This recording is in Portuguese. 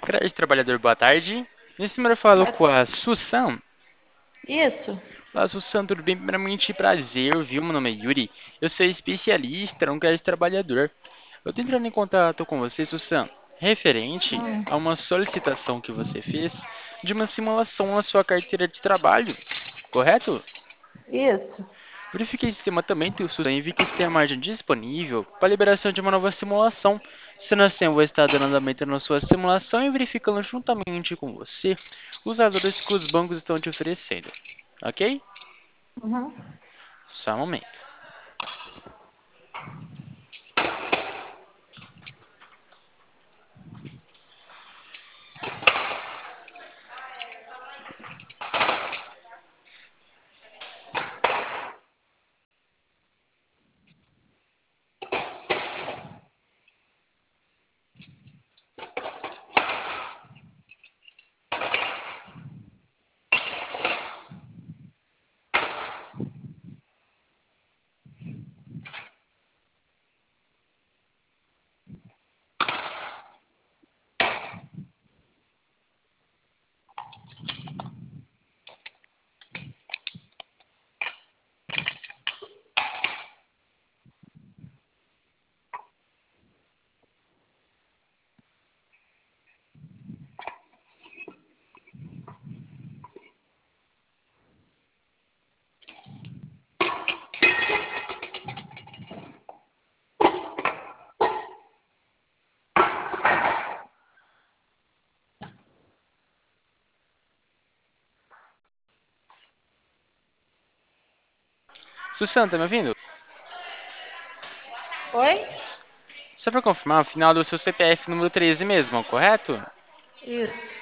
Grande trabalhador, boa tarde. Nesse número eu falo Boa- com a Susan. Isso. Olá, Susan, tudo bem? Primeiramente, prazer, viu? Meu nome é Yuri. Eu sou especialista, um grande trabalhador. Eu tô entrando em contato com você, Susan, referente Hum, a uma solicitação que você fez de uma simulação na sua carteira de trabalho, correto? isso. Verifiquei esse sistema também, Susan, e vi que tem a margem disponível para a liberação de uma nova simulação. Sendo assim, eu vou estar dando andamento na sua simulação e verificando juntamente com você os valores que os bancos estão te oferecendo. Ok? Uhum. Só um momento. Susana, tá me ouvindo? Oi? Só para confirmar, o final do seu CPF número 13 mesmo, correto? Isso.